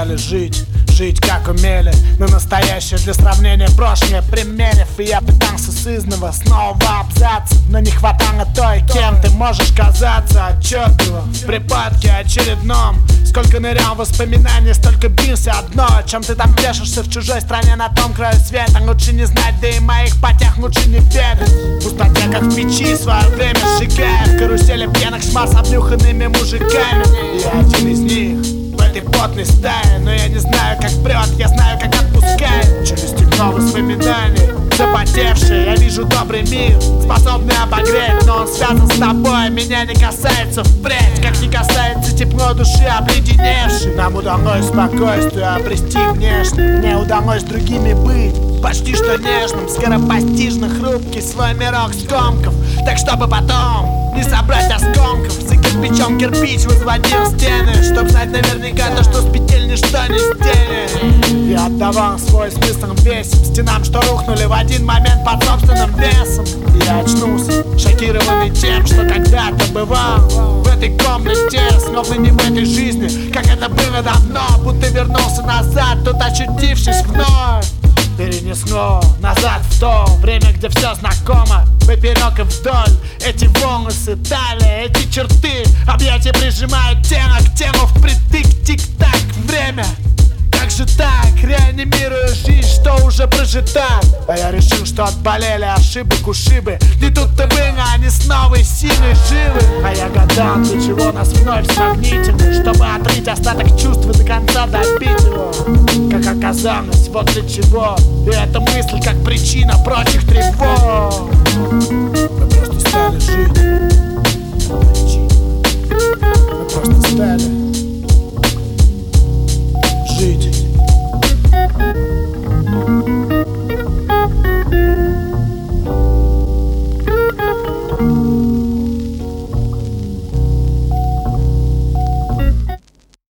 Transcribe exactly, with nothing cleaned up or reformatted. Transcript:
стали жить, жить как умели. Но настоящее для сравнения прошлое примерив. И я пытался сызново снова абзаца, но не хватало той, кем ты можешь казаться. Отчетливо, в припадке очередном. Сколько нырял в воспоминания, столько бился одно. О чем ты там пляшешься в чужой стране на том краю света? Лучше не знать, да и моих потех лучше не ведать. В пустоте, как в печи, свое время сжигая в карусели пьяных шмар с обнюханными мужиками. И я один из них в этой потной стае. Но я не знаю, как прет, я знаю, как отпускает. Через стекло воспоминаний запотевшие, я вижу добрый мир, способный обогреть. Но он связан с тобой, меня не касается впредь. Как не касается тепло души обледеневшей. Нам удалось спокойствие обрести внешне. Мне удалось другими быть, почти что нежным. Скоропостижно хрупкий свой мирок скомков. Так чтобы потом не собрать оскомков. За кирпичом кирпич возводил стены, чтоб знать наверняка то, что с петель ничто не стенет. Я отдавал свой смысл весим стенам, что рухнули в один момент под собственным весом. И я очнулся, шокированный тем, что когда-то бывал в этой комнате, снова не в этой жизни, как это было давно. Будто вернулся назад, тут очутившись вновь. Перенесло назад в то время, где все знакомо, поперек и вдоль. Эти волосы, талия, эти черты, объятия прижимают тело к телу впритык. Тик-так, время, как же так? Реанимирую жизнь, что уже прожита. А я решил, что отболели ошибок ушибы. Не тут-то было, они с новой силой живы. А я гадал, для чего нас вновь сравнительны, чтобы отрыть остаток чувств и до конца добить его. Как оказалось, вот для чего. И эта мысль как причина прочих тревог.